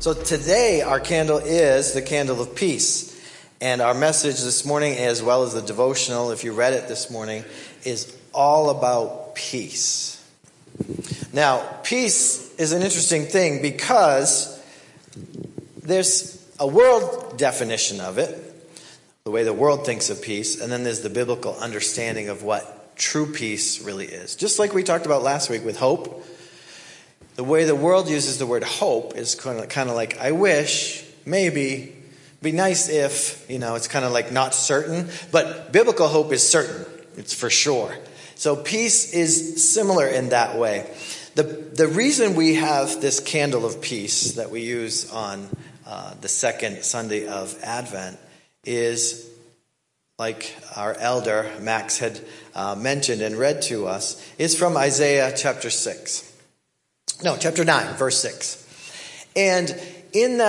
So today our candle is the candle of peace. And our message this morning, as well as the devotional, if you read it this morning, is all about peace. Now, peace is an interesting thing because there's a world definition of it, the way the world thinks of peace, and then there's the biblical understanding of what true peace really is. Just like we talked about last week with hope, the way the world uses the word hope is kind of like, I wish, maybe, be nice if, it's kind of like not certain, but biblical hope is certain. It's for sure. So peace is similar in that way. The reason we have this candle of peace that we use on the second Sunday of Advent is, like our elder Max had mentioned and read to us, is from Isaiah chapter 9, verse 6. And in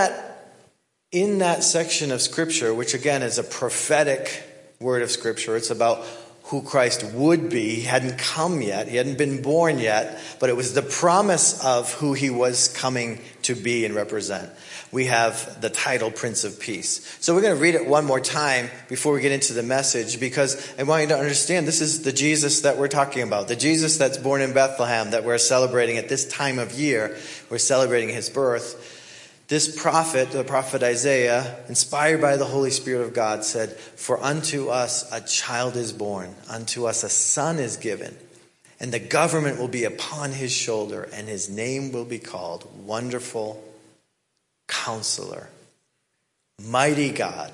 that section of Scripture, which again is a prophetic word of Scripture, it's about who Christ would be. He hadn't come yet. He hadn't been born yet, but it was the promise of who he was coming to be and represent. We have the title Prince of Peace. So we're going to read it one more time before we get into the message, because I want you to understand this is the Jesus that we're talking about. The Jesus that's born in Bethlehem that we're celebrating at this time of year. We're celebrating his birth. This prophet, the prophet Isaiah, inspired by the Holy Spirit of God, said, "For unto us a child is born, unto us a son is given, and the government will be upon his shoulder, and his name will be called Wonderful Counselor, Mighty God,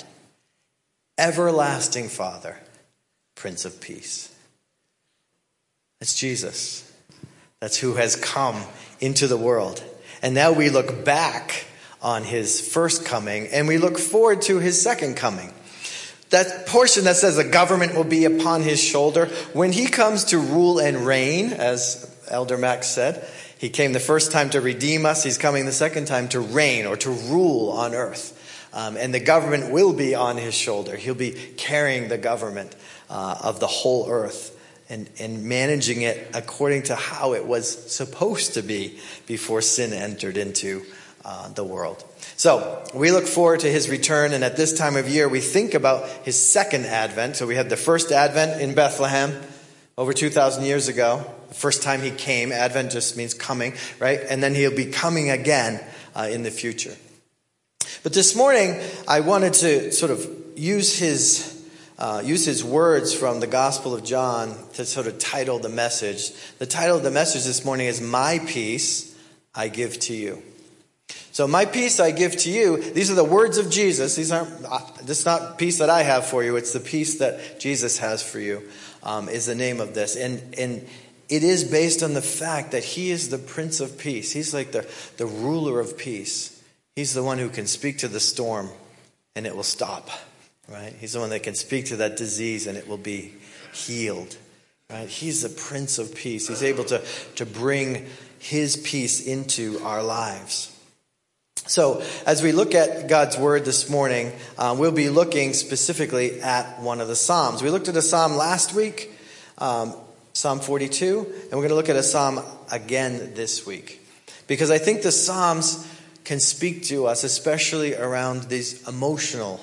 Everlasting Father, Prince of Peace." That's Jesus. That's who has come into the world. And now we look back on his first coming, and we look forward to his second coming. That portion that says the government will be upon his shoulder, when he comes to rule and reign, as Elder Max said, he came the first time to redeem us. He's coming the second time to reign or to rule on earth. And the government will be on his shoulder. He'll be carrying the government of the whole earth and managing it according to how it was supposed to be before sin entered into the world. So we look forward to his return, and at this time of year we think about his second advent. So we had the first advent in Bethlehem over 2,000 years ago. The first time he came. Advent just means coming, right? And then he'll be coming again in the future. But this morning I wanted to sort of use his words from the Gospel of John to sort of title the message. The title of the message this morning is "My Peace I Give to You." So my peace I give to you. These are the words of Jesus. This is not peace that I have for you. It's the peace that Jesus has for you, is the name of this. And it is based on the fact that he is the Prince of Peace. He's like the ruler of peace. He's the one who can speak to the storm and it will stop, right? He's the one that can speak to that disease and it will be healed, right? He's the Prince of Peace. He's able to bring his peace into our lives. So as we look at God's word this morning, we'll be looking specifically at one of the Psalms. We looked at a Psalm last week, Psalm 42, and we're going to look at a Psalm again this week. Because I think the Psalms can speak to us, especially around these emotional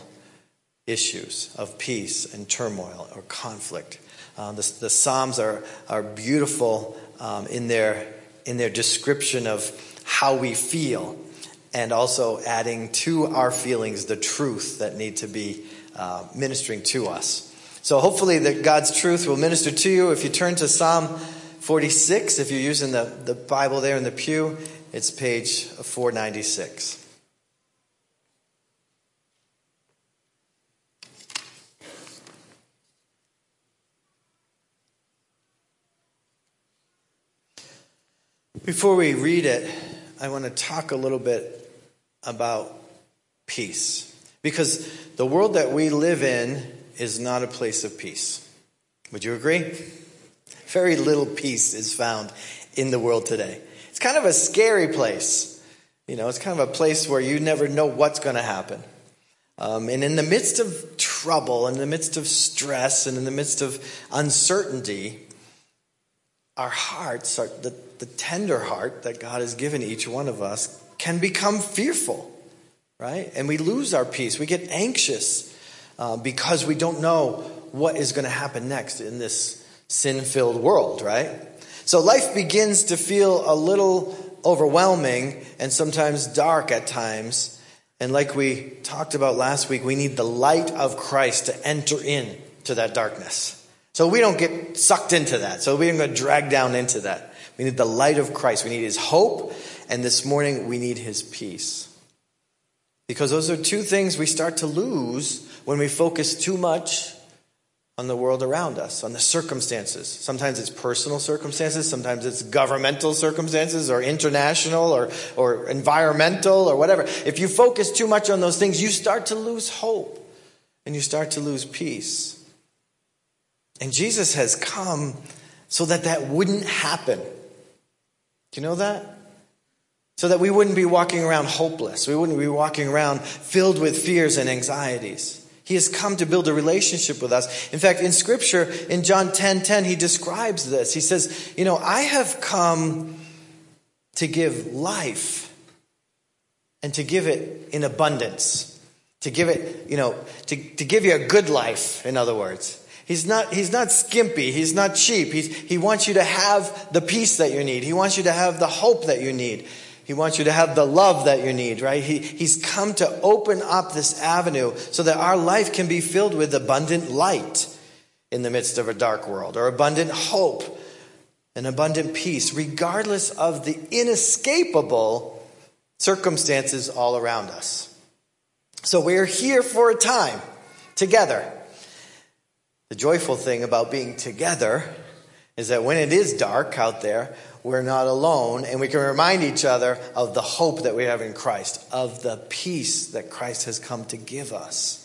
issues of peace and turmoil or conflict. The Psalms are beautiful in their description of how we feel, and also adding to our feelings the truth that need to be ministering to us. So hopefully that God's truth will minister to you. If you turn to Psalm 46, if you're using the Bible there in the pew, it's page 496. Before we read it, I want to talk a little bit about peace. Because the world that we live in is not a place of peace. Would you agree? Very little peace is found in the world today. It's kind of a scary place. It's kind of a place where you never know what's going to happen. And in the midst of trouble, in the midst of stress, and in the midst of uncertainty, our hearts, the tender heart that God has given each one of us, can become fearful. right? And we lose our peace. We get anxious because we don't know what is going to happen next in this sin-filled world, right? So life begins to feel a little overwhelming and sometimes dark at times. And like we talked about last week, we need the light of Christ to enter into that darkness. So we don't get sucked into that. So we don't get dragged down into that. We need the light of Christ. We need his hope. And this morning we need his peace. Because those are two things we start to lose when we focus too much on the world around us, on the circumstances. Sometimes it's personal circumstances. Sometimes it's governmental circumstances or international or environmental or whatever. If you focus too much on those things, you start to lose hope and you start to lose peace. And Jesus has come so that that wouldn't happen. Do you know that? So that we wouldn't be walking around hopeless. We wouldn't be walking around filled with fears and anxieties. He has come to build a relationship with us. In fact, in Scripture, in John 10:10, he describes this. He says, I have come to give life and to give it in abundance. To give it, to give you a good life, in other words. He's not skimpy. He's not cheap. He wants you to have the peace that you need. He wants you to have the hope that you need. He wants you to have the love that you need, right? He's come to open up this avenue so that our life can be filled with abundant light in the midst of a dark world, or abundant hope and abundant peace, regardless of the inescapable circumstances all around us. So we're here for a time together. The joyful thing about being together is that when it is dark out there, we're not alone, and we can remind each other of the hope that we have in Christ, of the peace that Christ has come to give us.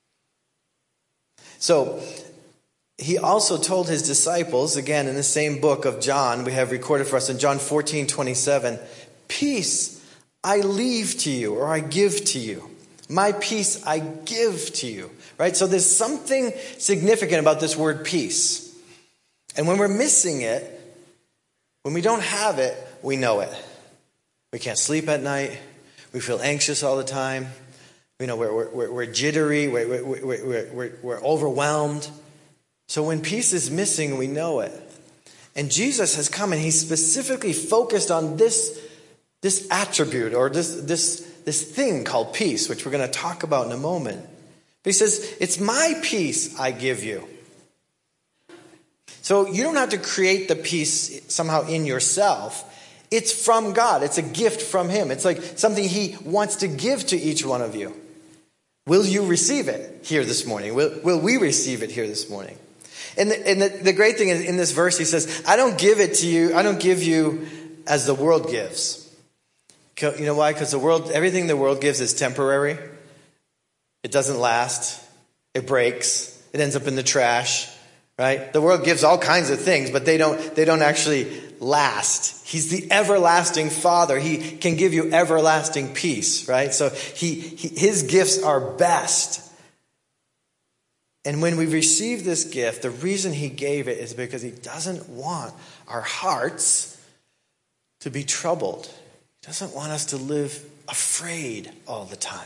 So, he also told his disciples, again in the same book of John, we have recorded for us in John 14:27, peace I leave to you, or I give to you. My peace I give to you. Right? So there's something significant about this word peace. And when we're missing it, when we don't have it, we know it. We can't sleep at night. We feel anxious all the time. We're jittery. We're overwhelmed. So when peace is missing, we know it. And Jesus has come and he's specifically focused on this attribute or this thing called peace, which we're going to talk about in a moment. But he says, it's my peace I give you. So you don't have to create the peace somehow in yourself. It's from God. It's a gift from him. It's like something he wants to give to each one of you. Will you receive it here this morning? Will we receive it here this morning? And the great thing is in this verse, he says, I don't give it to you. I don't give you as the world gives. You know why? Because everything the world gives is temporary. It doesn't last. It breaks. It ends up in the trash, right? The world gives all kinds of things, but they don't actually last. He's the everlasting Father. He can give you everlasting peace, right? So his gifts are best. And when we receive this gift, the reason he gave it is because he doesn't want our hearts to be troubled. He doesn't want us to live afraid all the time.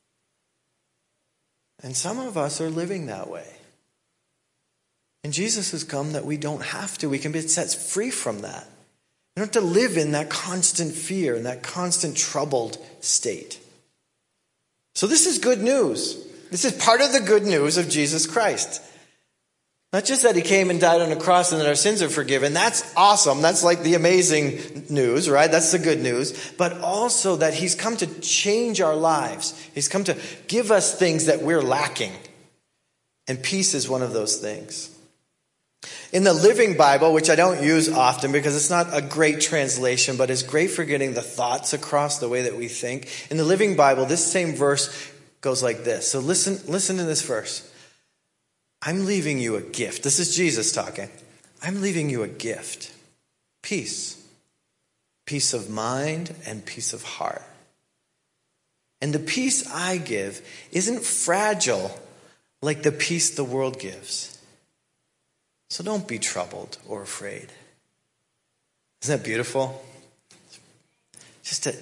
And some of us are living that way. And Jesus has come that we don't have to. We can be set free from that. We don't have to live in that constant fear and that constant troubled state. So this is good news. This is part of the good news of Jesus Christ. Not just that he came and died on the cross and that our sins are forgiven. That's awesome. That's like the amazing news, right? That's the good news. But also that he's come to change our lives. He's come to give us things that we're lacking. And peace is one of those things. In the Living Bible, which I don't use often because it's not a great translation, but it's great for getting the thoughts across the way that we think. In the Living Bible, this same verse goes like this. So listen to this verse. I'm leaving you a gift. This is Jesus talking. I'm leaving you a gift. Peace. Peace of mind and peace of heart. And the peace I give isn't fragile like the peace the world gives. So don't be troubled or afraid. Isn't that beautiful? Just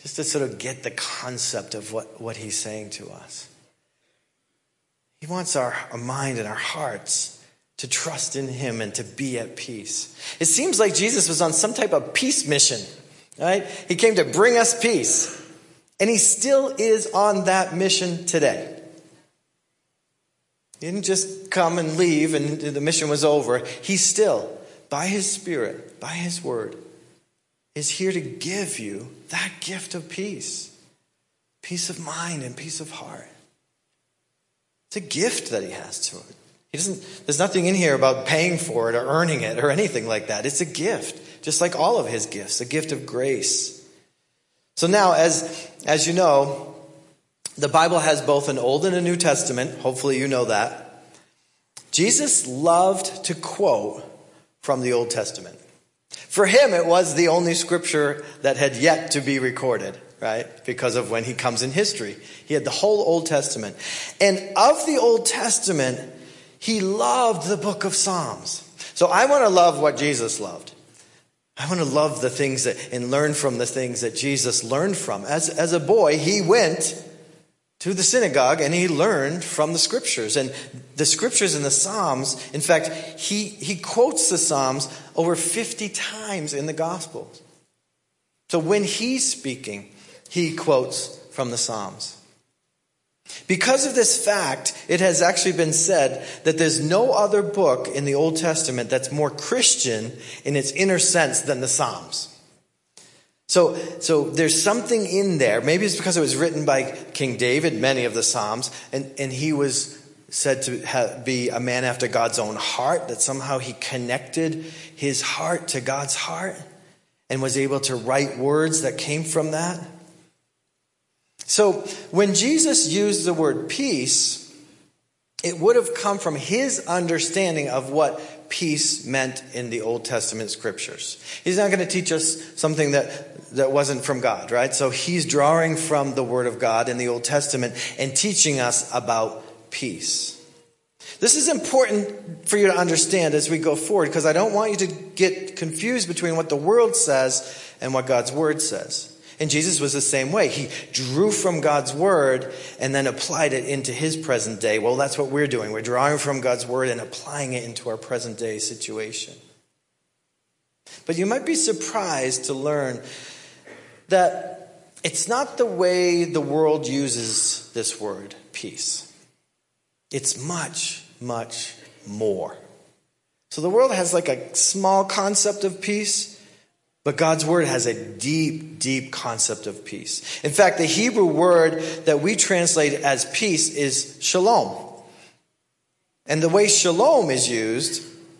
just to sort of get the concept of what he's saying to us. He wants our mind and our hearts to trust in him and to be at peace. It seems like Jesus was on some type of peace mission, right? He came to bring us peace. And he still is on that mission today. He didn't just come and leave and the mission was over. He still, by his Spirit, by his word, is here to give you that gift of peace. Peace of mind and peace of heart. It's a gift that he has to it. There's nothing in here about paying for it or earning it or anything like that. It's a gift, just like all of his gifts, a gift of grace. So now, as you know, the Bible has both an Old and a New Testament. Hopefully you know that. Jesus loved to quote from the Old Testament. For him, it was the only scripture that had yet to be recorded, right? Because of when he comes in history. He had the whole Old Testament. And of the Old Testament, he loved the book of Psalms. So I want to love what Jesus loved. I want to love the things and learn from the things that Jesus learned from. As a boy, he went to the synagogue and he learned from the scriptures. And the scriptures in the Psalms, in fact, he quotes the Psalms over 50 times in the Gospels. So when he's speaking, he quotes from the Psalms. Because of this fact, it has actually been said that there's no other book in the Old Testament that's more Christian in its inner sense than the Psalms. So there's something in there. Maybe it's because it was written by King David, many of the Psalms, and he was said to be a man after God's own heart, that somehow he connected his heart to God's heart and was able to write words that came from that. So when Jesus used the word peace, it would have come from his understanding of what peace meant in the Old Testament scriptures. He's not going to teach us something that wasn't from God, right? So he's drawing from the word of God in the Old Testament and teaching us about peace. This is important for you to understand as we go forward, because I don't want you to get confused between what the world says and what God's word says. And Jesus was the same way. He drew from God's word and then applied it into his present day. Well, that's what we're doing. We're drawing from God's word and applying it into our present day situation. But you might be surprised to learn that it's not the way the world uses this word, peace. It's much, much more. So the world has like a small concept of peace, but God's word has a deep, deep concept of peace. In fact, the Hebrew word that we translate as peace is shalom. And the way shalom is used,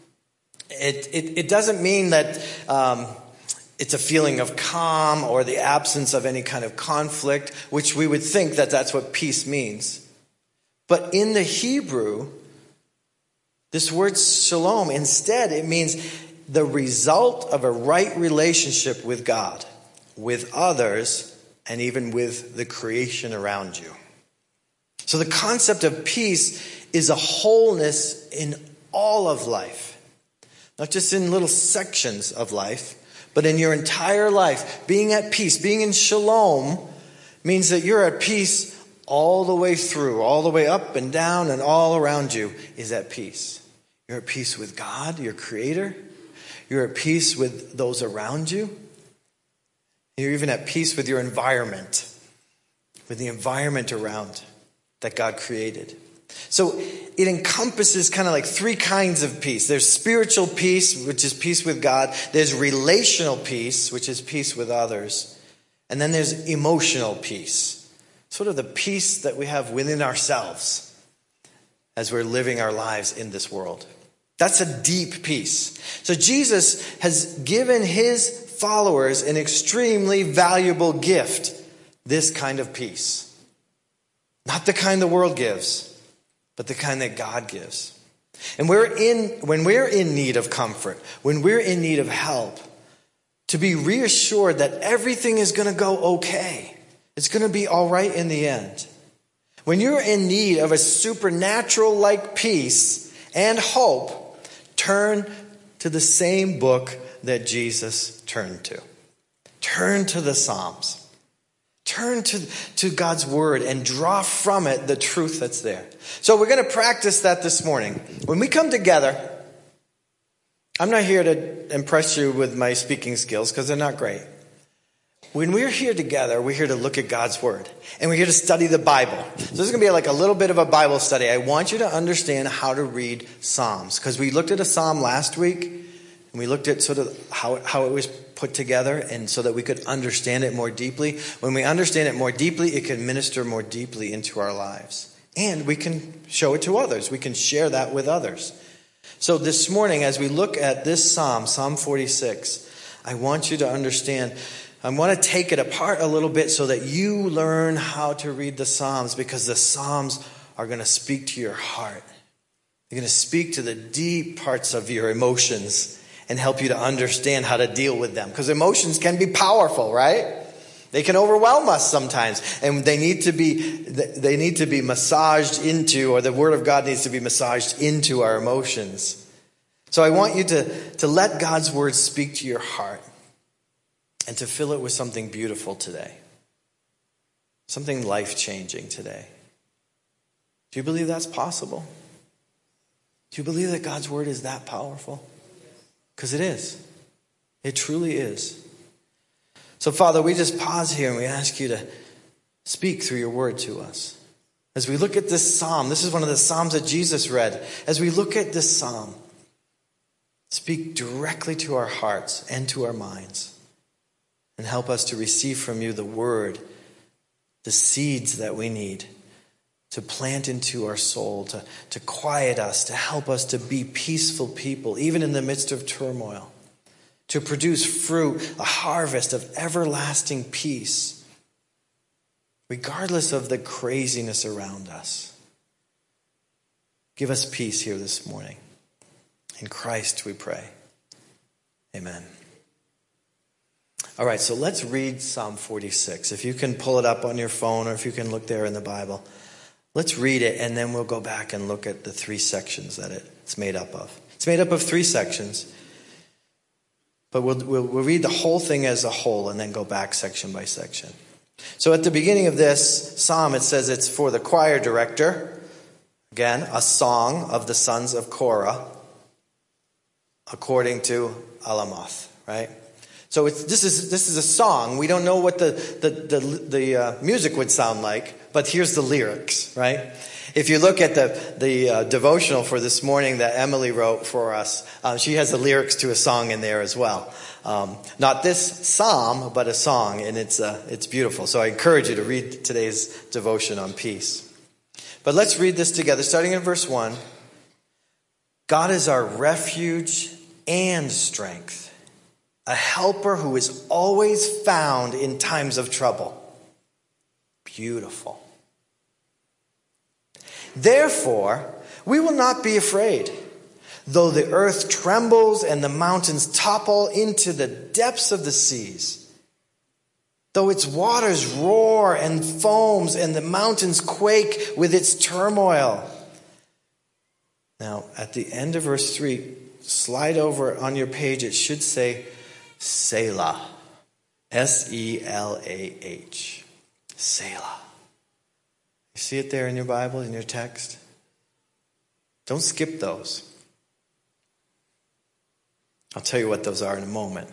it doesn't mean that it's a feeling of calm or the absence of any kind of conflict, which we would think that that's what peace means. But in the Hebrew, this word shalom, instead, it means the result of a right relationship with God, with others, and even with the creation around you. So the concept of peace is a wholeness in all of life, not just in little sections of life, but in your entire life. Being at peace, being in shalom, means that you're at peace all the way through, all the way up and down and all around you is at peace. You're at peace with God, your creator. You're at peace with those around you. You're even at peace with your environment, with the environment around that God created. So it encompasses kind of like three kinds of peace. There's spiritual peace, which is peace with God. There's relational peace, which is peace with others. And then there's emotional peace, sort of the peace that we have within ourselves as we're living our lives in this world. That's a deep peace. So Jesus has given his followers an extremely valuable gift, this kind of peace. Not the kind the world gives, but the kind that God gives. And when we're in need of comfort, when we're in need of help, to be reassured that everything is going to go okay. It's going to be all right in the end. When you're in need of a supernatural-like peace and hope, turn to the same book that Jesus turned to. Turn to the Psalms. Turn to God's word and draw from it the truth that's there. So we're going to practice that this morning. When we come together, I'm not here to impress you with my speaking skills because they're not great. When we're here together, we're here to look at God's word. And we're here to study the Bible. So this is going to be like a little bit of a Bible study. I want you to understand how to read Psalms. Because we looked at a Psalm last week. And we looked at sort of how it was put together. And so that we could understand it more deeply. When we understand it more deeply, it can minister more deeply into our lives. And we can show it to others. We can share that with others. So this morning, as we look at this Psalm, Psalm 46, I want you to understand, I want to take it apart a little bit so that you learn how to read the Psalms, because the Psalms are going to speak to your heart. They're going to speak to the deep parts of your emotions and help you to understand how to deal with them. Because emotions can be powerful, right? They can overwhelm us sometimes, and they need to be massaged into, or the Word of God needs to be massaged into our emotions. So I want you to let God's Word speak to your heart and to fill it with something beautiful today. Something life-changing today. Do you believe that's possible? Do you believe that God's Word is that powerful? Because it is. It truly is. So, Father, we just pause here and we ask you to speak through your word to us. As we look at this psalm, this is one of the psalms that Jesus read. As we look at this psalm, speak directly to our hearts and to our minds. And help us to receive from you the word, the seeds that we need to plant into our soul, to quiet us, to help us to be peaceful people, even in the midst of turmoil. To produce fruit, a harvest of everlasting peace, regardless of the craziness around us. Give us peace here this morning. In Christ we pray. Amen. All right, so let's read Psalm 46. If you can pull it up on your phone or if you can look there in the Bible. Let's read it, and then we'll go back and look at the three sections that it's made up of. It's made up of three sections. But we'll read the whole thing as a whole and then go back section by section. So at the beginning of this psalm, it says it's for the choir director. Again, a song of the sons of Korah, according to Alamoth, right? So this is a song. We don't know what the music would sound like, but here's the lyrics, right? If you look at the devotional for this morning that Emily wrote for us, she has the lyrics to a song in there as well. Not this psalm, but a song, and it's beautiful. So I encourage you to read today's devotion on peace. But let's read this together, starting in verse 1. God is our refuge and strength, a helper who is always found in times of trouble. Beautiful. Therefore, we will not be afraid, though the earth trembles and the mountains topple into the depths of the seas. Though its waters roar and foams and the mountains quake with its turmoil. Now, at the end of verse 3, slide over on your page, it should say Selah. S-E-L-A-H. Selah. You see it there in your Bible, in your text? Don't skip those. I'll tell you what those are in a moment.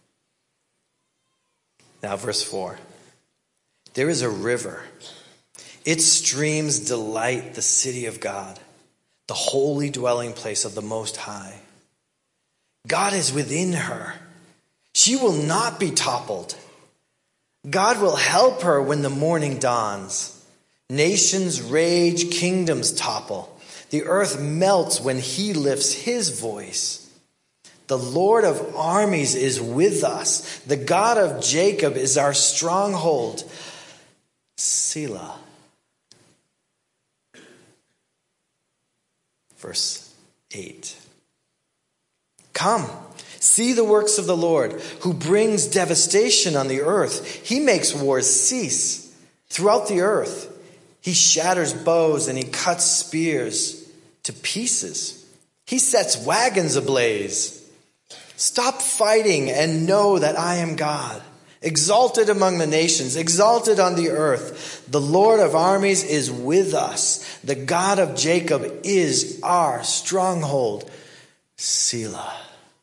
Now, verse 4. There is a river. Its streams delight the city of God, the holy dwelling place of the Most High. God is within her. She will not be toppled. God will help her when the morning dawns. Nations rage, kingdoms topple. The earth melts when he lifts his voice. The Lord of armies is with us. The God of Jacob is our stronghold. Selah. Verse 8. Come, see the works of the Lord, who brings devastation on the earth. He makes wars cease throughout the earth. He shatters bows and he cuts spears to pieces. He sets wagons ablaze. Stop fighting and know that I am God. Exalted among the nations, exalted on the earth. The Lord of armies is with us. The God of Jacob is our stronghold. Selah.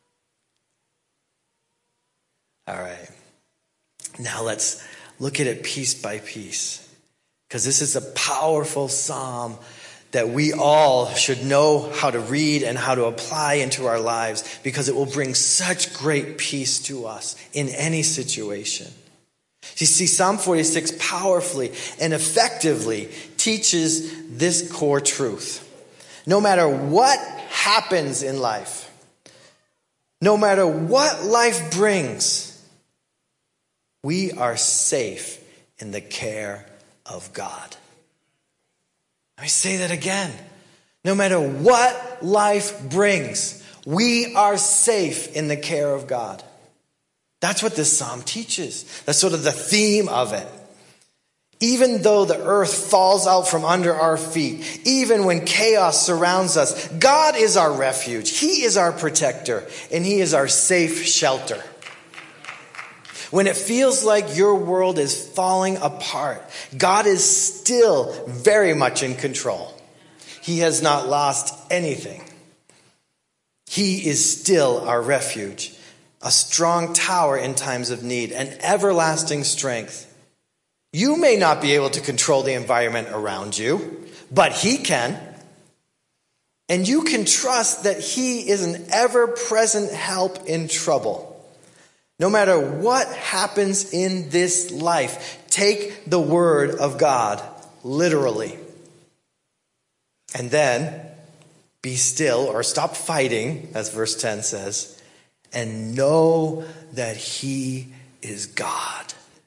All right. Now let's look at it piece by piece, because this is a powerful psalm that we all should know how to read and how to apply into our lives, because it will bring such great peace to us in any situation. You see, Psalm 46 powerfully and effectively teaches this core truth. No matter what happens in life, no matter what life brings, we are safe in the care of God. Let me say that again. No matter what life brings, we are safe in the care of God. That's what this psalm teaches. That's sort of the theme of it. Even though the earth falls out from under our feet, even when chaos surrounds us, God is our refuge. He is our protector, and He is our safe shelter. When it feels like your world is falling apart, God is still very much in control. He has not lost anything. He is still our refuge, a strong tower in times of need, an everlasting strength. You may not be able to control the environment around you, but He can. And you can trust that He is an ever-present help in trouble. No matter what happens in this life, take the word of God literally. And then be still, or stop fighting, as verse 10 says, and know that He is God.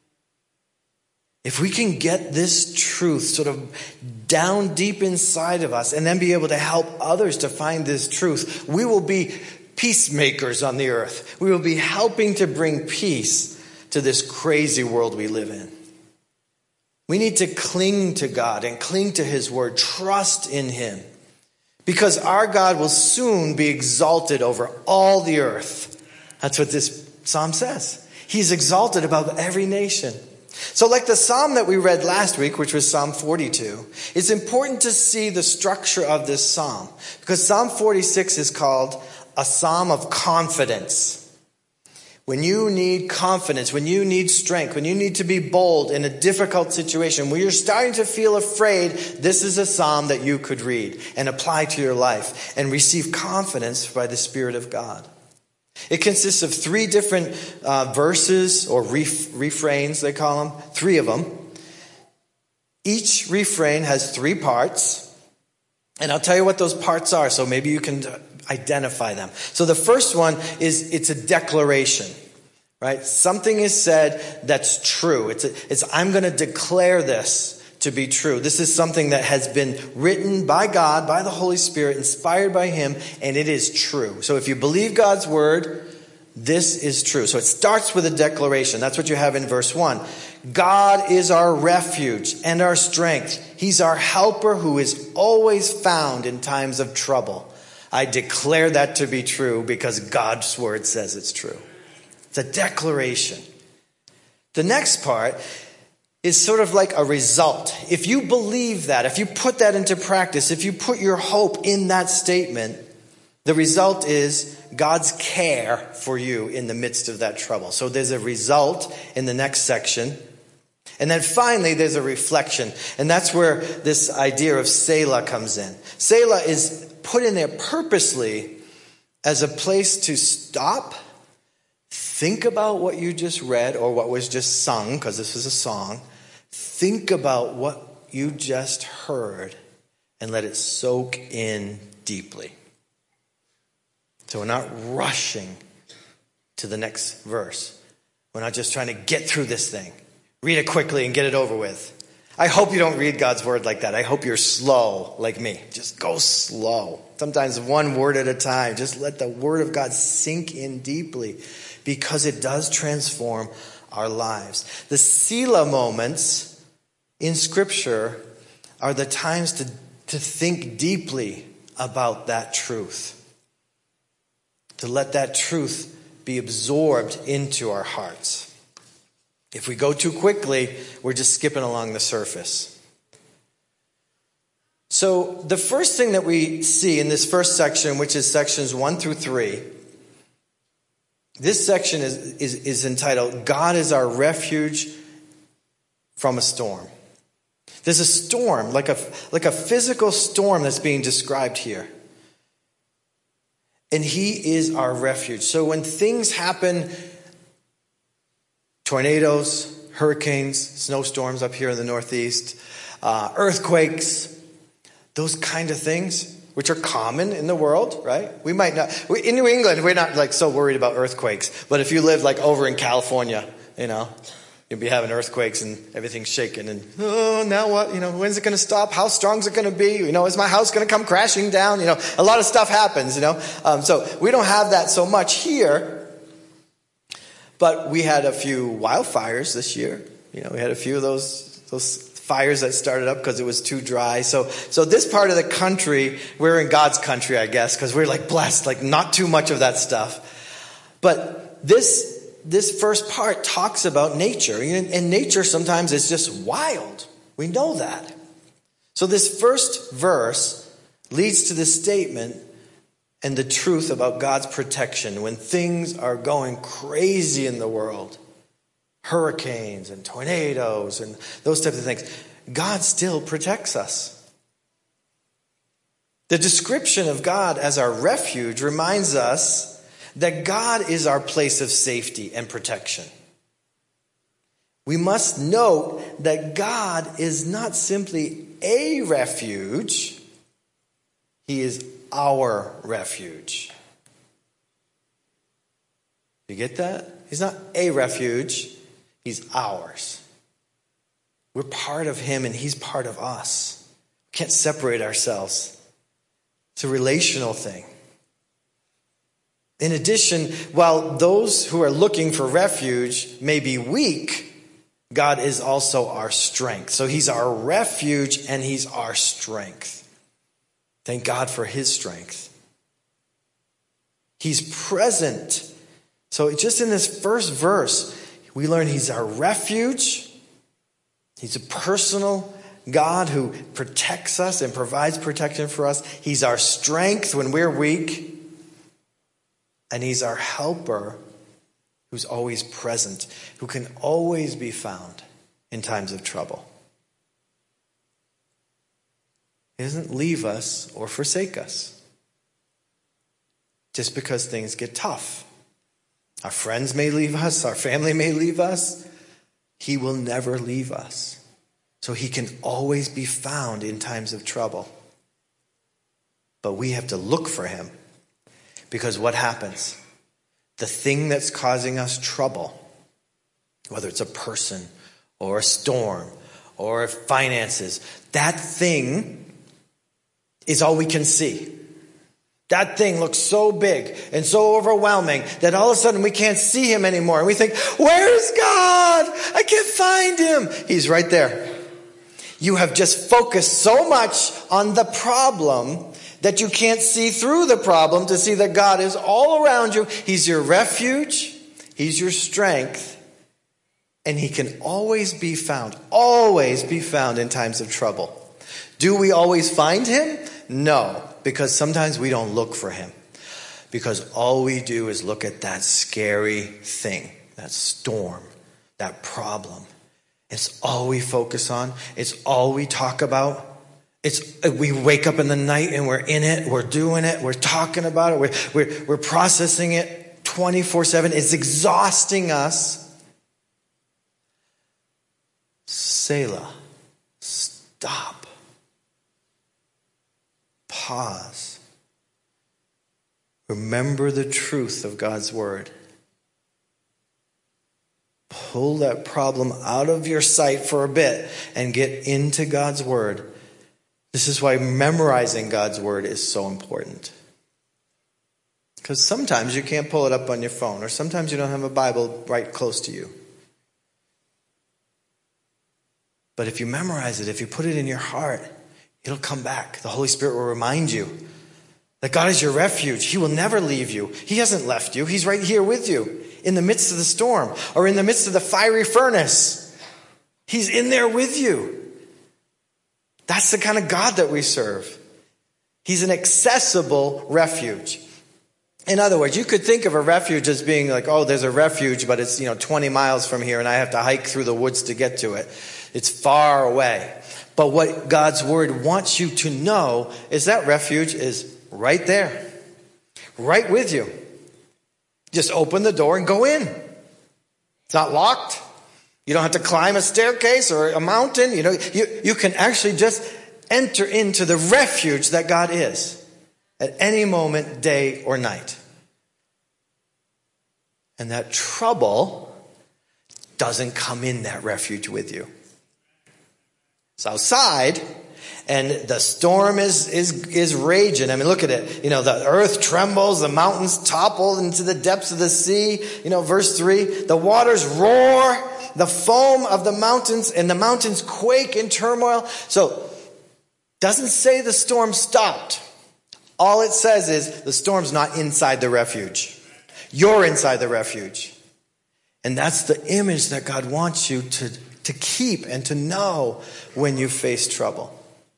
If we can get this truth sort of down deep inside of us and then be able to help others to find this truth, we will be peacemakers on the earth. We will be helping to bring peace to this crazy world we live in. We need to cling to God and cling to His word, trust in Him, because our God will soon be exalted over all the earth. That's what this psalm says. He's exalted above every nation. So like the psalm that we read last week, which was Psalm 42, it's important to see the structure of this psalm, because Psalm 46 is called a psalm of confidence. When you need confidence, when you need strength, when you need to be bold in a difficult situation, when you're starting to feel afraid, this is a psalm that you could read and apply to your life and receive confidence by the Spirit of God. It consists of 3 different verses, or refrains they call them, 3 of them. Each refrain has 3 parts. And I'll tell you what those parts are, so maybe you can identify them. So the first one is, it's a declaration, right? Something is said that's true. It's I'm going to declare this to be true. This is something that has been written by God, by the Holy Spirit, inspired by Him, and it is true. So if you believe God's word, this is true. So it starts with a declaration. That's what you have in verse 1. God is our refuge and our strength. He's our helper who is always found in times of trouble. I declare that to be true because God's word says it's true. It's a declaration. The next part is sort of like a result. If you believe that, if you put that into practice, if you put your hope in that statement, the result is God's care for you in the midst of that trouble. So there's a result in the next section. And then finally, there's a reflection. And that's where this idea of Selah comes in. Selah is put in there purposely as a place to stop, think about what you just read or what was just sung, because this is a song. Think about what you just heard and let it soak in deeply. So we're not rushing to the next verse. We're not just trying to get through this thing. Read it quickly and get it over with. I hope you don't read God's word like that. I hope you're slow like me. Just go slow. Sometimes 1 word at a time. Just let the word of God sink in deeply, because it does transform our lives. The Selah moments in Scripture are the times to think deeply about that truth. To let that truth be absorbed into our hearts. If we go too quickly, we're just skipping along the surface. So the first thing that we see in this first section, which is sections 1 through 3, this section is entitled, God is our refuge from a storm. There's a storm, like a physical storm that's being described here. And he is our refuge. So when things happen, tornadoes, hurricanes, snowstorms up here in the Northeast, earthquakes, those kind of things, which are common in the world, right? We might not, in New England, we're not like so worried about earthquakes. But if you live like over in California, you'll be having earthquakes and everything's shaking and, oh, now what? When's it going to stop? How strong is it going to be? Is my house going to come crashing down? A lot of stuff happens, So we don't have that so much here. But we had a few wildfires this year. We had a few of those fires that started up because it was too dry. So this part of the country, we're in God's country, I guess, because we're like blessed, like not too much of that stuff. But this first part talks about nature. And nature sometimes is just wild. We know that. So this first verse leads to the statement and the truth about God's protection when things are going crazy in the world. Hurricanes and tornadoes and those types of things. God still protects us. The description of God as our refuge reminds us that God is our place of safety and protection. We must note that God is not simply a refuge, he is our refuge. You get that? He's not a refuge, he's ours. We're part of him and he's part of us. We can't separate ourselves. It's a relational thing. In addition, while those who are looking for refuge may be weak, God is also our strength. So he's our refuge and he's our strength. Thank God for his strength. He's present. So just in this first verse, we learn he's our refuge. He's a personal God who protects us and provides protection for us. He's our strength when we're weak. And he's our helper who's always present, who can always be found in times of trouble. He doesn't leave us or forsake us just because things get tough. Our friends may leave us, our family may leave us. He will never leave us. So he can always be found in times of trouble. But we have to look for him. Because what happens? The thing that's causing us trouble, whether it's a person or a storm or finances, that thing is all we can see. That thing looks so big and so overwhelming that all of a sudden we can't see him anymore. And we think, where's God? I can't find him. He's right there. You have just focused so much on the problem that you can't see through the problem to see that God is all around you. He's your refuge. He's your strength. And he can always be found in times of trouble. Do we always find him? No, because sometimes we don't look for him. Because all we do is look at that scary thing, that storm, that problem. It's all we focus on. It's all we talk about. We wake up in the night and we're in it, we're doing it, we're talking about it, we're processing it 24/7. It's exhausting us. Selah. Stop. Pause. Remember the truth of God's word. Pull that problem out of your sight for a bit and get into God's word. This is why memorizing God's word is so important. Because sometimes you can't pull it up on your phone, or sometimes you don't have a Bible right close to you. But if you memorize it, if you put it in your heart, it'll come back. The Holy Spirit will remind you. That God is your refuge. He will never leave you. He hasn't left you. He's right here with you in the midst of the storm or in the midst of the fiery furnace. He's in there with you. That's the kind of God that we serve. He's an accessible refuge. In other words, you could think of a refuge as being like, oh, there's a refuge, but it's 20 miles from here and I have to hike through the woods to get to it. It's far away. But what God's word wants you to know is that refuge is right there, right with you. Just open the door and go in. It's not locked. You don't have to climb a staircase or a mountain. You can actually just enter into the refuge that God is at any moment, day or night. And that trouble doesn't come in that refuge with you. It's outside, and the storm is raging. I mean, look at it. The earth trembles, the mountains topple into the depths of the sea. Verse 3, the waters roar, the foam of the mountains, and the mountains quake in turmoil. So, doesn't say the storm stopped. All it says is the storm's not inside the refuge. You're inside the refuge. And that's the image that God wants you to keep and to know when you face trouble.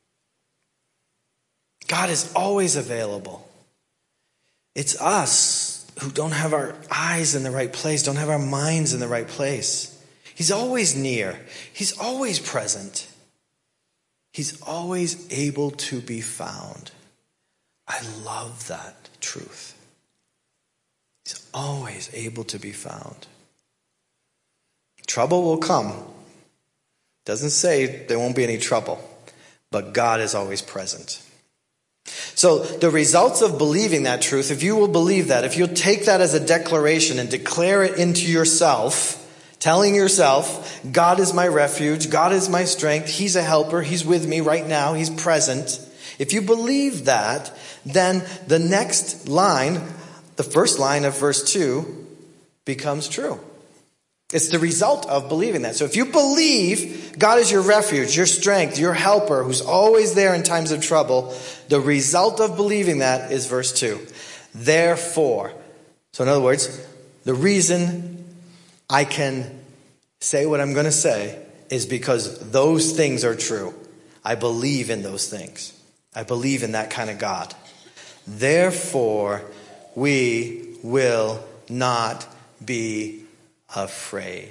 God is always available. It's us who don't have our eyes in the right place, don't have our minds in the right place. He's always near. He's always present. He's always able to be found. I love that truth. He's always able to be found. Trouble will come. Doesn't say there won't be any trouble, but God is always present. So the results of believing that truth, if you will believe that, if you'll take that as a declaration and declare it into yourself, telling yourself, God is my refuge, God is my strength, He's a helper, He's with me right now, He's present. If you believe that, then the next line, the first line of verse 2, becomes true. It's the result of believing that. So if you believe God is your refuge, your strength, your helper, who's always there in times of trouble, the result of believing that is verse 2. Therefore. So in other words, the reason I can say what I'm going to say is because those things are true. I believe in those things. I believe in that kind of God. Therefore, we will not be afraid.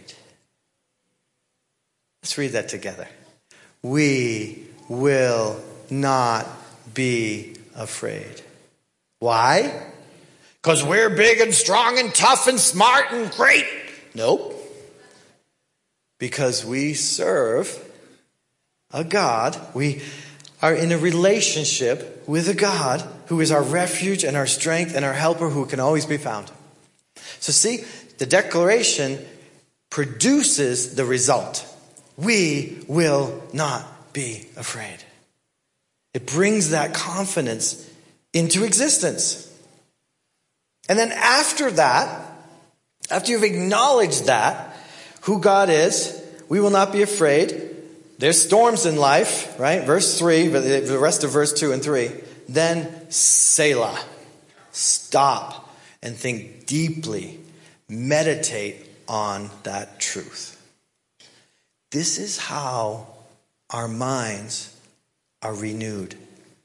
Let's read that together. We will not be afraid. Why? Because we're big and strong and tough and smart and great. Nope. Because we serve a God. We are in a relationship with a God who is our refuge and our strength and our helper who can always be found. So see, the declaration produces the result. We will not be afraid. It brings that confidence into existence. And then after that, after you've acknowledged that, who God is, we will not be afraid. There's storms in life, right? Verse 3, but the rest of verse 2 and 3. Then Selah. Stop and think deeply. Meditate on that truth. This is how our minds are renewed.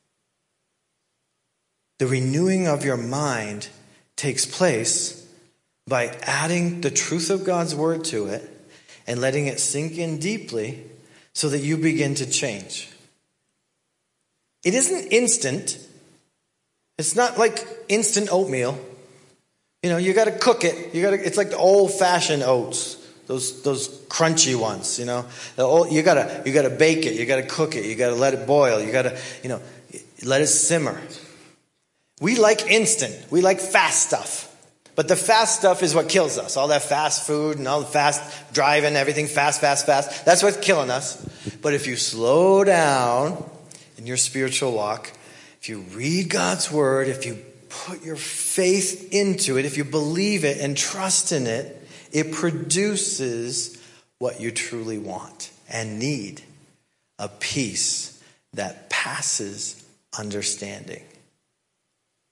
The renewing of your mind takes place by adding the truth of God's word to it and letting it sink in deeply so that you begin to change. It isn't instant. It's not like instant oatmeal. You got to cook it. It's like the old-fashioned oats, those crunchy ones. You got to bake it. You got to cook it. You got to let it boil. You got to let it simmer. We like instant. We like fast stuff. But the fast stuff is what kills us. All that fast food and all the fast driving, everything fast. That's what's killing us. But if you slow down in your spiritual walk, if you read God's word, if you put your faith into it, if you believe it and trust in it, it produces what you truly want and need. A peace that passes understanding.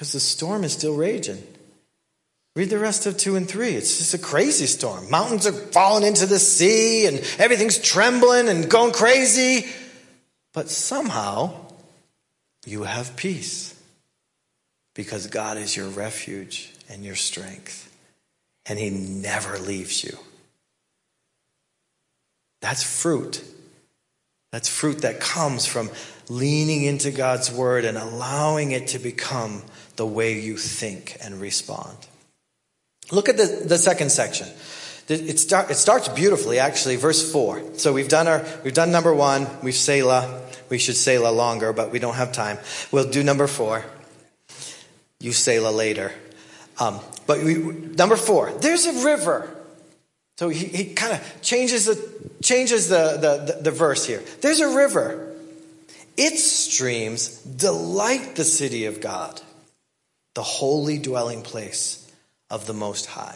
Because the storm is still raging. Read the rest of 2 and 3. It's just a crazy storm. Mountains are falling into the sea and everything's trembling and going crazy. But somehow you have peace because God is your refuge and your strength. And he never leaves you. That's fruit. That's fruit that comes from leaning into God's word and allowing it to become the way you think and respond. Look at the second section. It starts beautifully, actually, verse 4. So we've done number 1. We've Selah. We should Selah longer, but we don't have time. We'll do number 4. You Selah later. Number 4. There's a river. So he kind of changes the verse here. There's a river. Its streams delight the city of God, the holy dwelling place of the Most High.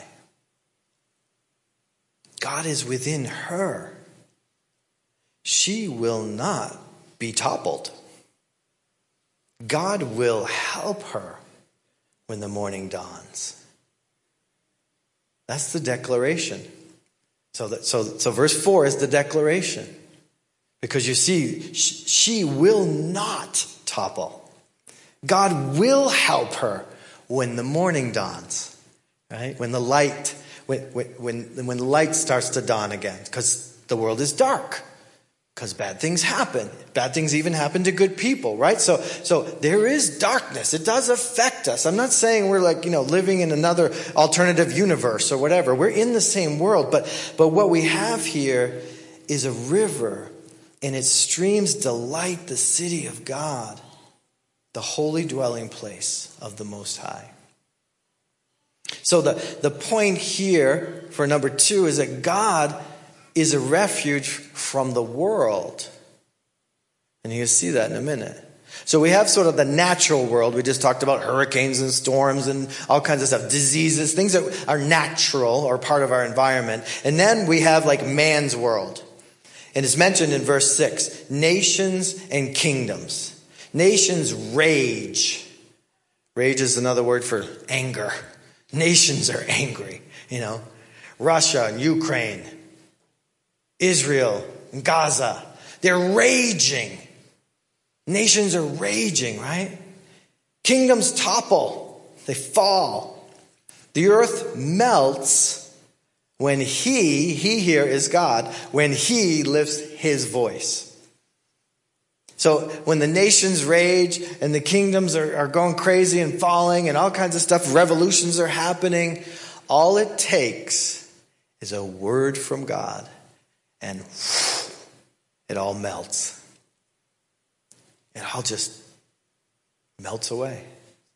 God is within her. She will not be toppled. God will help her when the morning dawns. That's the declaration. So verse 4 is the declaration. Because you see, she will not topple. God will help her when the morning dawns. Right? When the light starts to dawn again, because the world is dark, because bad things happen. Bad things even happen to good people, right? So there is darkness. It does affect us. I'm not saying we're living in another alternative universe or whatever. We're in the same world, but what we have here is a river, and its streams delight the city of God, the holy dwelling place of the Most High. So the point here for number 2 is that God is a refuge from the world. And you'll see that in a minute. So we have sort of the natural world. We just talked about hurricanes and storms and all kinds of stuff. Diseases, things that are natural or part of our environment. And then we have man's world. And it's mentioned in verse 6. Nations and kingdoms. Nations rage. Rage is another word for anger. Nations are angry, Russia and Ukraine, Israel and Gaza. They're raging. Nations are raging, right? Kingdoms topple. They fall. The earth melts when he here is God, when he lifts his voice. So when the nations rage and the kingdoms are going crazy and falling and all kinds of stuff, revolutions are happening, all it takes is a word from God and it all melts. It all just melts away.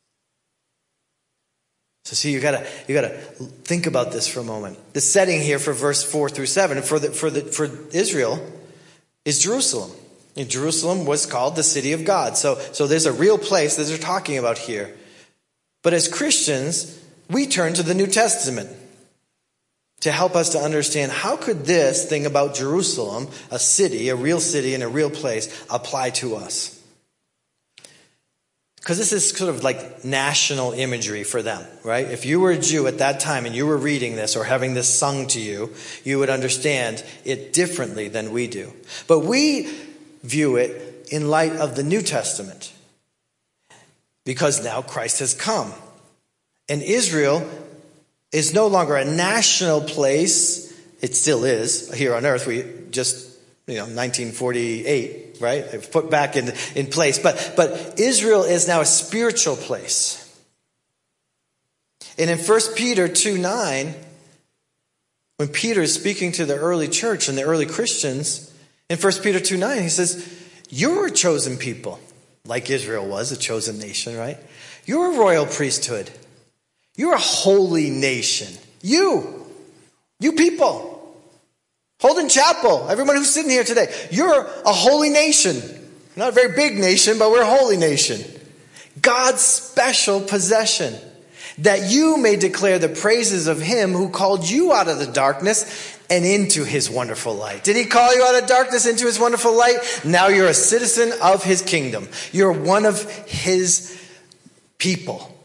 So see, you gotta think about this for a moment. The setting here for verse 4 through 7 for Israel is Jerusalem. And Jerusalem was called the city of God. So there's a real place that they're talking about here. But as Christians, we turn to the New Testament to help us to understand how could this thing about Jerusalem, a real city and a real place, apply to us. Because this is sort of like national imagery for them, right? If you were a Jew at that time and you were reading this or having this sung to you, you would understand it differently than we do. But we view it in light of the New Testament, because now Christ has come. And Israel is no longer a national place. It still is here on earth. We just, 1948, right? They've put back in place. But Israel is now a spiritual place. And in 1 Peter 2:9, when Peter is speaking to the early church and the early Christians, in 1 Peter 2:9, he says, you're a chosen people, like Israel was, a chosen nation, right? You're a royal priesthood. You're a holy nation. You people, Holden Chapel, everyone who's sitting here today, you're a holy nation. Not a very big nation, but we're a holy nation. God's special possession, that you may declare the praises of him who called you out of the darkness and into his wonderful light. Did he call you out of darkness into his wonderful light? Now you're a citizen of his kingdom. You're one of his people.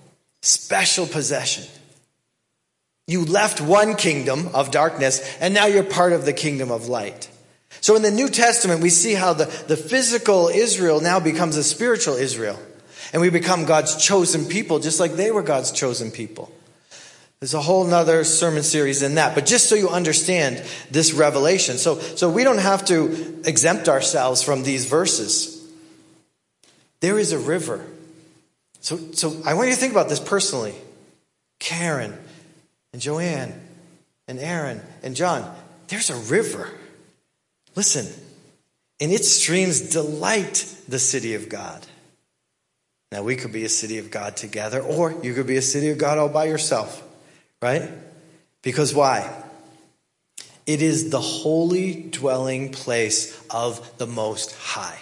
special possession. You left one kingdom of darkness, and now you're part of the kingdom of light. So in the New Testament, we see how the physical Israel now becomes a spiritual Israel. And we become God's chosen people, just like they were God's chosen people. There's a whole nother sermon series in that. But just so you understand this revelation. So we don't have to exempt ourselves from these verses. There is a river. So I want you to think about this personally. Karen and Joanne and Aaron and John. There's a river. Listen. And its streams delight the city of God. Now we could be a city of God together, or you could be a city of God all by yourself. Right? Because why? It is the holy dwelling place of the Most High.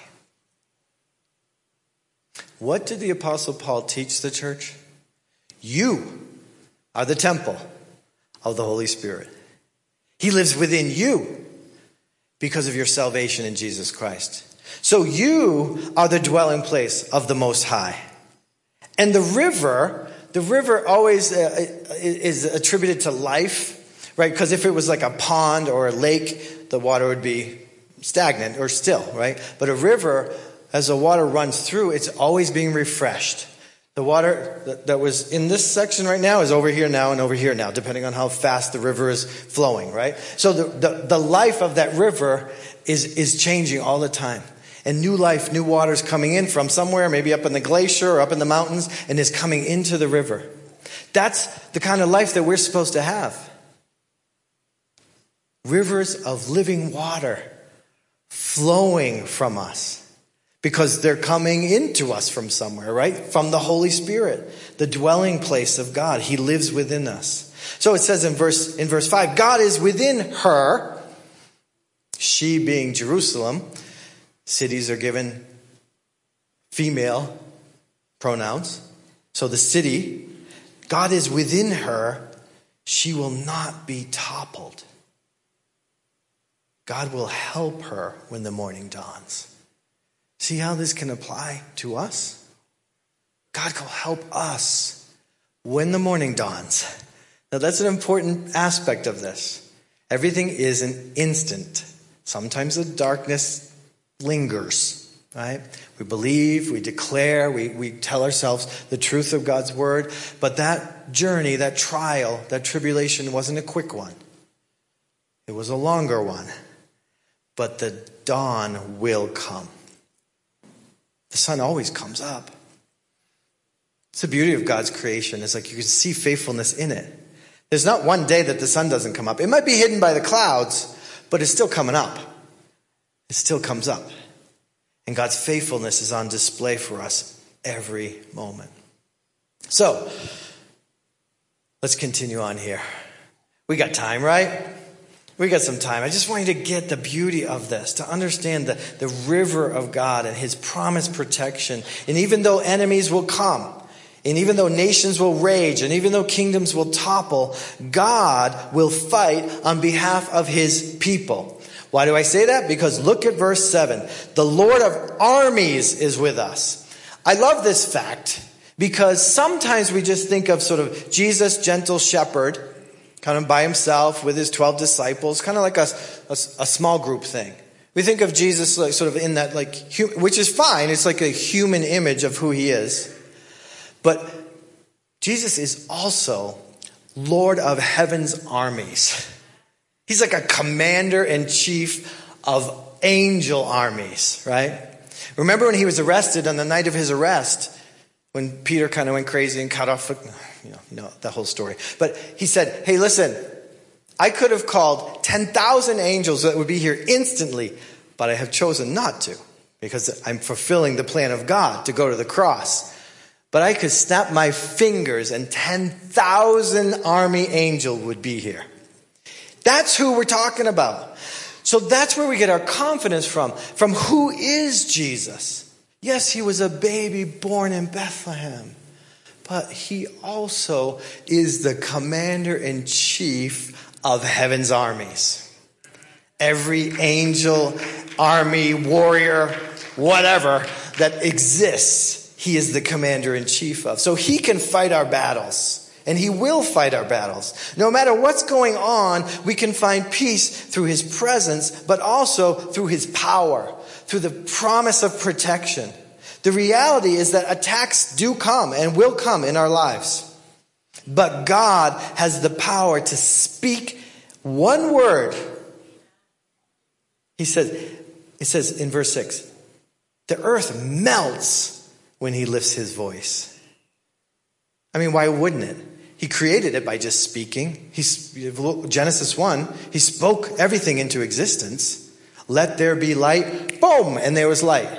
What did the Apostle Paul teach the church? You are the temple of the Holy Spirit. He lives within you because of your salvation in Jesus Christ. So you are the dwelling place of the Most High. And the river always is attributed to life, right? Because if it was like a pond or a lake, the water would be stagnant or still, right? But a river, as the water runs through, it's always being refreshed. The water that was in this section right now is over here now and over here now, depending on how fast the river is flowing, right? So the life of that river is changing all the time. And new life, new water's coming in from somewhere, maybe up in the glacier or up in the mountains, and is coming into the river. That's the kind of life that we're supposed to have. Rivers of living water flowing from us. Because they're coming into us from somewhere, right? From the Holy Spirit, the dwelling place of God. He lives within us. So it says in verse 5, God is within her, she being Jerusalem. Cities are given female pronouns. So the city, God is within her. She will not be toppled. God will help her when the morning dawns. See how this can apply to us? God will help us when the morning dawns. Now that's an important aspect of this. Everything is an instant. Sometimes the darkness lingers, right? We believe, we declare, we tell ourselves the truth of God's word. But that journey, that trial, that tribulation wasn't a quick one. It was a longer one. But the dawn will come. The sun always comes up. It's the beauty of God's creation. It's like you can see faithfulness in it. There's not one day that the sun doesn't come up. It might be hidden by the clouds, but it's still coming up. It still comes up. And God's faithfulness is on display for us every moment. So, let's continue on here. We got time, right? We got some time. I just want you to get the beauty of this, to understand the river of God and his promised protection. And even though enemies will come, and even though nations will rage, and even though kingdoms will topple, God will fight on behalf of his people. Why do I say that? Because look at verse 7. The Lord of armies is with us. I love this fact because sometimes we just think of sort of Jesus, gentle shepherd, kind of by himself with his 12 disciples, kind of like a small group thing. We think of Jesus like sort of in that like, which is fine. It's like a human image of who he is. But Jesus is also Lord of heaven's armies. He's like a commander in chief of angel armies, right? Remember when he was arrested on the night of his arrest, when Peter kind of went crazy and cut off, you know the whole story. But he said, hey, listen, I could have called 10,000 angels that would be here instantly, but I have chosen not to because I'm fulfilling the plan of God to go to the cross. But I could snap my fingers and 10,000 army angel would be here. That's who we're talking about. So that's where we get our confidence from who is Jesus. Yes, he was a baby born in Bethlehem, but he also is the commander-in-chief of heaven's armies. Every angel, army, warrior, whatever that exists, he is the commander-in-chief of. So he can fight our battles. And he will fight our battles. No matter what's going on, we can find peace through his presence, but also through his power, through the promise of protection. The reality is that attacks do come and will come in our lives. But God has the power to speak one word. It says in verse 6, the earth melts when he lifts his voice. I mean, why wouldn't it? He created it by just speaking. Genesis 1, he spoke everything into existence. Let there be light. Boom! And there was light.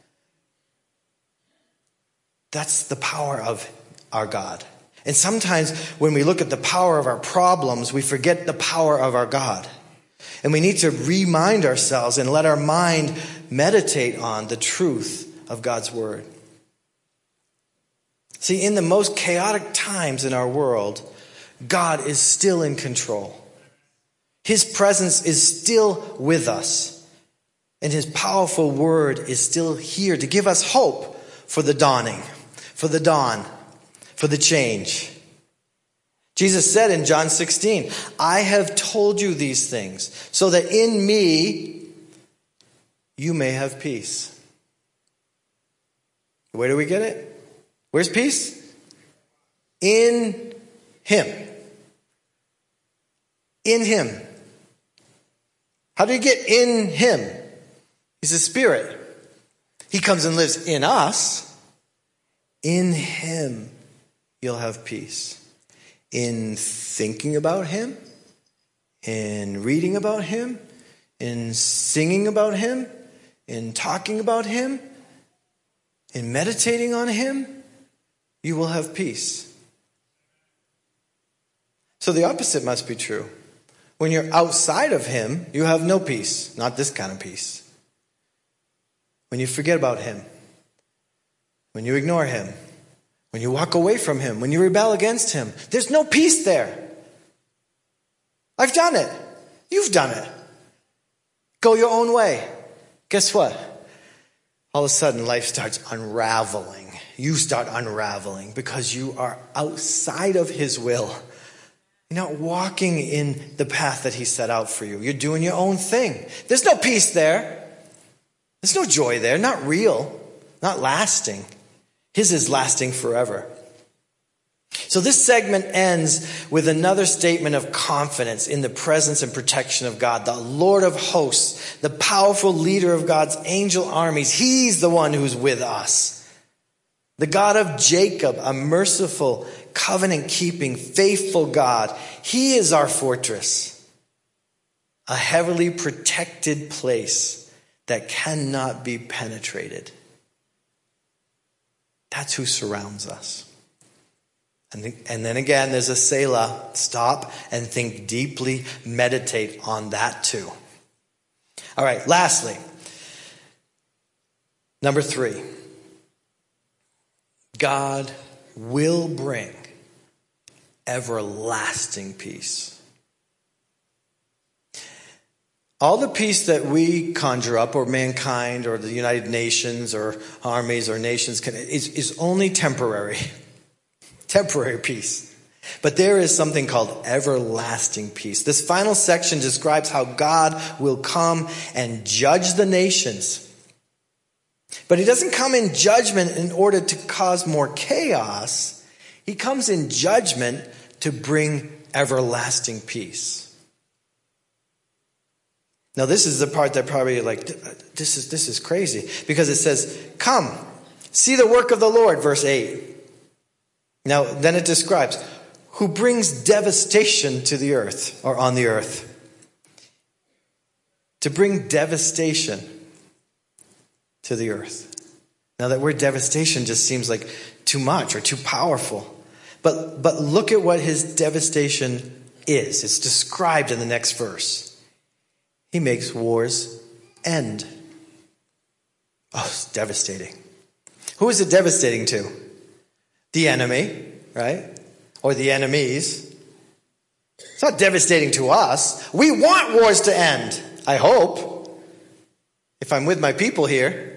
That's the power of our God. And sometimes when we look at the power of our problems, we forget the power of our God. And we need to remind ourselves and let our mind meditate on the truth of God's word. See, in the most chaotic times in our world, God is still in control. His presence is still with us. And his powerful word is still here to give us hope for the dawning, for the dawn, for the change. Jesus said in John 16, I have told you these things so that in me you may have peace. Where do we get it? Where's peace? In him. In him. How do you get in him? He's a spirit. He comes and lives in us. In him, you'll have peace. In thinking about him, in reading about him, in singing about him, in talking about him, in meditating on him, you will have peace. So the opposite must be true. When you're outside of him, you have no peace. Not this kind of peace. When you forget about him, when you ignore him, when you walk away from him, when you rebel against him, there's no peace there. I've done it. You've done it. Go your own way. Guess what? All of a sudden, life starts unraveling. You start unraveling because you are outside of his will. You're not walking in the path that he set out for you. You're doing your own thing. There's no peace there. There's no joy there. Not real. Not lasting. His is lasting forever. So this segment ends with another statement of confidence in the presence and protection of God, the Lord of hosts, the powerful leader of God's angel armies. He's the one who's with us. The God of Jacob, a merciful, covenant-keeping, faithful God. He is our fortress, a heavily protected place that cannot be penetrated. That's who surrounds us. And then again, there's a Selah. Stop and think deeply. Meditate on that too. All right, lastly, number 3. God will bring everlasting peace. All the peace that we conjure up, or mankind, or the United Nations, or armies, or nations, is only temporary. Temporary peace. But there is something called everlasting peace. This final section describes how God will come and judge the nations. But he doesn't come in judgment in order to cause more chaos. He comes in judgment to bring everlasting peace. Now this is the part that probably this is crazy. Because it says, come, see the work of the Lord, verse 8. Now, then it describes who brings devastation to the earth, or on the earth. To bring devastation to the earth. Now, that word devastation just seems like too much or too powerful. But look at what his devastation is. It's described in the next verse. He makes wars end. Oh, it's devastating. Who is it devastating to? The enemy, right? Or the enemies. It's not devastating to us. We want wars to end, I hope. If I'm with my people here,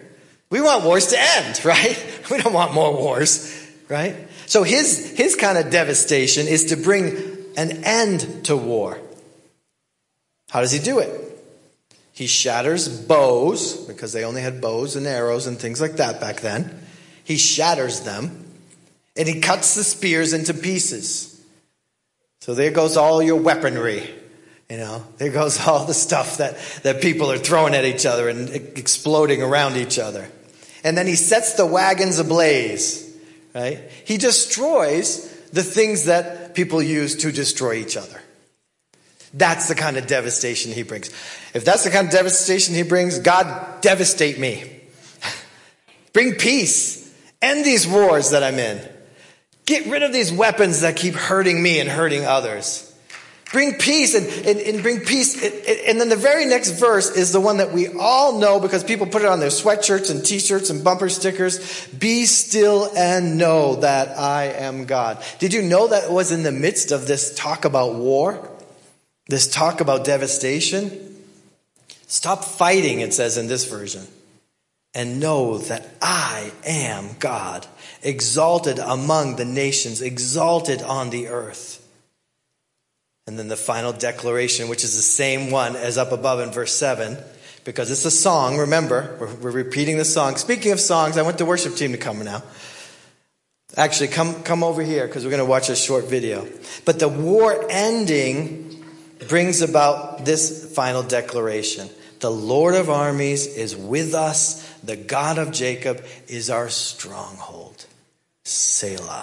We want wars to end, right? We don't want more wars, right? So his kind of devastation is to bring an end to war. How does he do it? He shatters bows, because they only had bows and arrows and things like that back then. He shatters them, and he cuts the spears into pieces. So there goes all your weaponry. There goes all the stuff that people are throwing at each other and exploding around each other. And then he sets the wagons ablaze, right? He destroys the things that people use to destroy each other. That's the kind of devastation he brings. If that's the kind of devastation he brings, God, devastate me. Bring peace. End these wars that I'm in. Get rid of these weapons that keep hurting me and hurting others. Bring peace and bring peace. And then the very next verse is the one that we all know because people put it on their sweatshirts and t-shirts and bumper stickers. Be still and know that I am God. Did you know that was in the midst of this talk about war? This talk about devastation? Stop fighting, it says in this version. And know that I am God, exalted among the nations, exalted on the earth. And then the final declaration, which is the same one as up above in verse 7, because it's a song, remember, we're repeating the song. Speaking of songs, I want the worship team to come now. Actually, come over here, because we're going to watch a short video. But the war ending brings about this final declaration. The Lord of armies is with us. The God of Jacob is our stronghold. Selah.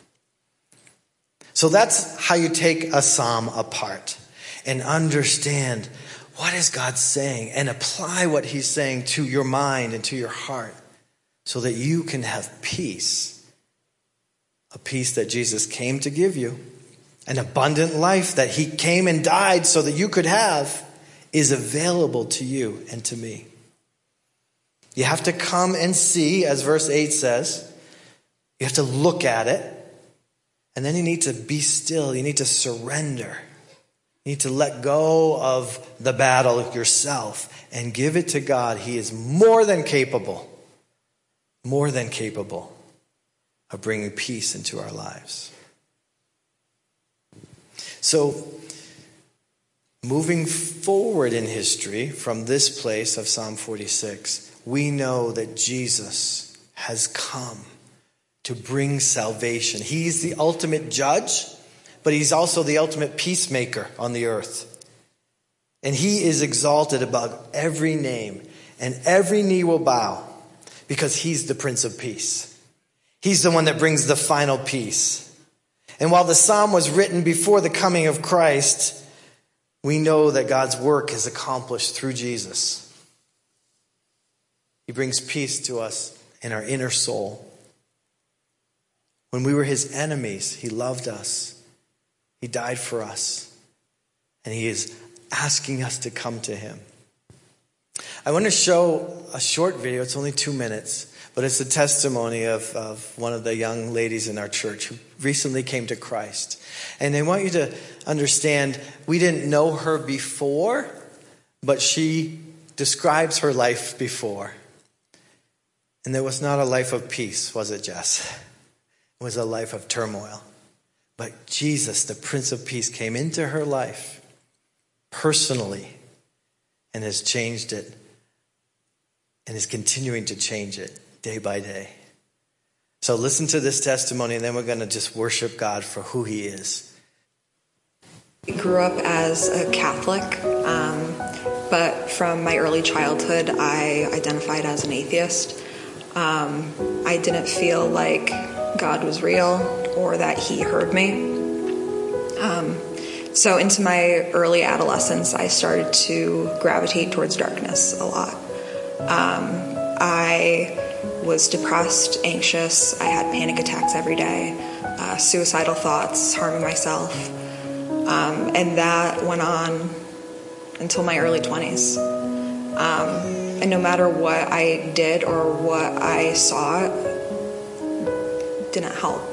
So that's how you take a psalm apart and understand what is God saying and apply what he's saying to your mind and to your heart so that you can have peace. A peace that Jesus came to give you. An abundant life that he came and died so that you could have is available to you and to me. You have to come and see, as verse 8 says. You have to look at it. And then you need to be still. You need to surrender. You need to let go of the battle yourself and give it to God. He is more than capable of bringing peace into our lives. So, moving forward in history from this place of Psalm 46, we know that Jesus has come to bring salvation. He's the ultimate judge, but he's also the ultimate peacemaker on the earth. And he is exalted above every name, and every knee will bow because he's the Prince of Peace. He's the one that brings the final peace. And while the psalm was written before the coming of Christ, we know that God's work is accomplished through Jesus. He brings peace to us in our inner soul. When we were his enemies, he loved us. He died for us. And he is asking us to come to him. I want to show a short video. It's only 2 minutes. But it's a testimony of one of the young ladies in our church who recently came to Christ. And I want you to understand, we didn't know her before, but she describes her life before. And there was not a life of peace, was it, Jess? It was a life of turmoil. But Jesus, the Prince of Peace, came into her life personally and has changed it and is continuing to change it day by day. So listen to this testimony, and then we're going to just worship God for who he is. I grew up as a Catholic, but from my early childhood, I identified as an atheist. I didn't feel like God was real or that he heard me. So into my early adolescence, I started to gravitate towards darkness a lot. I was depressed, anxious. I had panic attacks every day, suicidal thoughts, harming myself. And that went on until my early 20s. And no matter what I did or what I saw, it didn't help.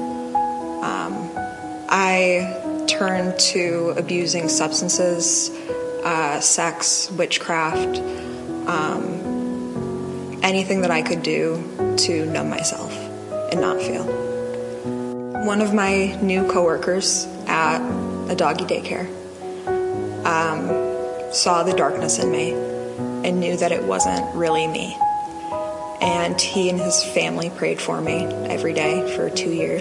I turned to abusing substances, sex, witchcraft, anything that I could do to numb myself and not feel. One of my new coworkers at a doggy daycare saw the darkness in me and knew that it wasn't really me. And he and his family prayed for me every day for 2 years.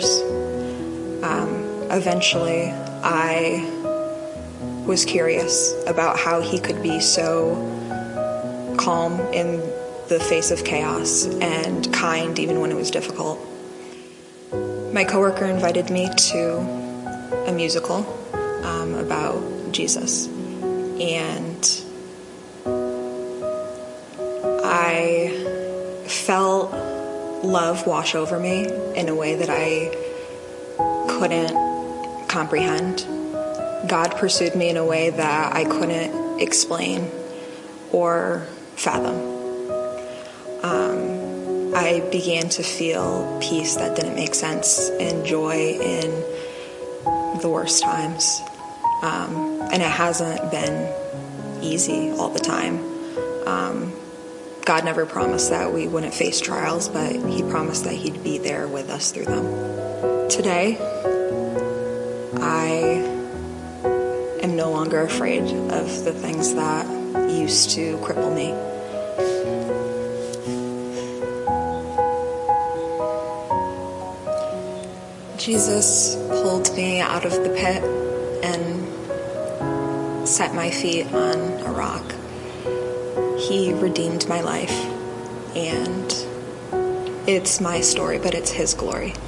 Eventually, I was curious about how he could be so calm in the face of chaos and kind even when it was difficult. My coworker invited me to a musical about Jesus, and I felt love wash over me in a way that I couldn't comprehend. God pursued me in a way that I couldn't explain or fathom. I began to feel peace that didn't make sense and joy in the worst times. And it hasn't been easy all the time. God never promised that we wouldn't face trials, but he promised that he'd be there with us through them. Today, I am no longer afraid of the things that used to cripple me. Jesus pulled me out of the pit and set my feet on a rock. He redeemed my life, and it's my story, but it's his glory.